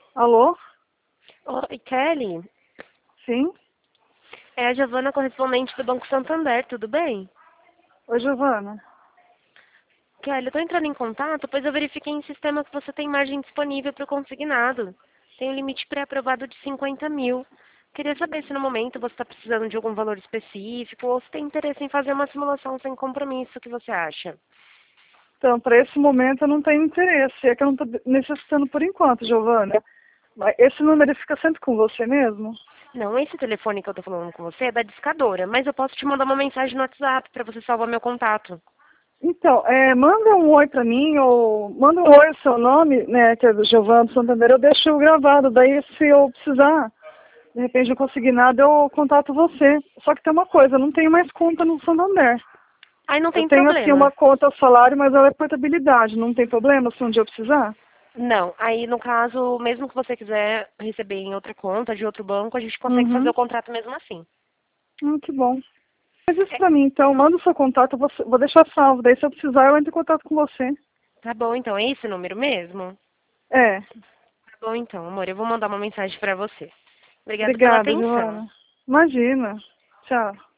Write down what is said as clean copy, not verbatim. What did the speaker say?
Alô? Oi, Kelly. Sim? É a Giovana, correspondente do Banco Santander, tudo bem? Oi, Giovana. Kelly, eu tô entrando em contato, pois eu verifiquei em sistema que você tem margem disponível para o consignado. Tem um limite pré-aprovado de 50 mil. Queria saber se no momento você está precisando de algum valor específico ou se tem interesse em fazer uma simulação sem compromisso, o que você acha? Então, para esse momento eu não tenho interesse. É que eu não estou necessitando por enquanto, Giovana. Mas esse número ele fica sempre com você mesmo? Não, esse telefone que eu tô falando com você é da discadora, mas eu posso te mandar uma mensagem no WhatsApp para você salvar meu contato. Então, manda um oi para mim, ou manda um oi, o seu nome, né, que é do Giovana do Santander, eu deixo gravado. Daí, se eu precisar, de repente não conseguir nada, eu contato você. Só que tem uma coisa, eu não tenho mais conta no Santander. Aí não Eu tem tenho, assim, uma problema. conta ao salário, mas ela é portabilidade. Não tem problema se um dia eu precisar? Não, aí no caso, mesmo que você quiser receber em outra conta, de outro banco, a gente consegue fazer Uhum. o contrato mesmo assim. Que bom. Faz isso pra mim, então. Manda o seu contato, vou deixar salvo. Daí, se eu precisar, eu entro em contato com você. Tá bom, então, é esse número mesmo? É. Tá bom, então, amor, eu vou mandar uma mensagem pra você. Obrigada pela Obrigada, atenção. Giovana. Imagina. Tchau.